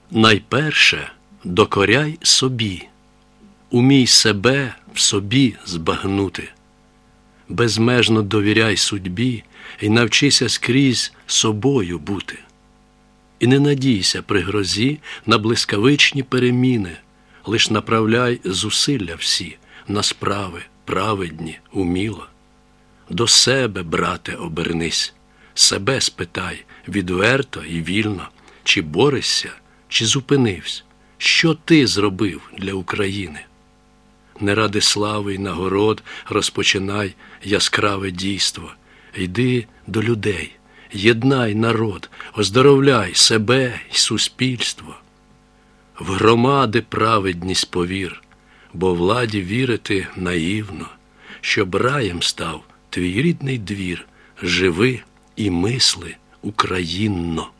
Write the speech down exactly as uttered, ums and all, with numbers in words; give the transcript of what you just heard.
Найперше докоряй собі, умій себе в собі збагнути, безмежно довіряй судьбі і навчися скрізь собою бути. І не надійся при грозі на блискавичні переміни, лиш направляй зусилля всі на справи праведні, уміло. До себе, брате, обернись, себе спитай відверто і вільно, чи борешся, чи зупинився, що ти зробив для України. Не ради слави й нагород розпочинай яскраве дійство. Йди до людей, єднай народ, оздоровляй себе й суспільство. В громади праведність повір, бо владі вірити наївно, щоб раєм став твій рідний двір, живи і мисли українно.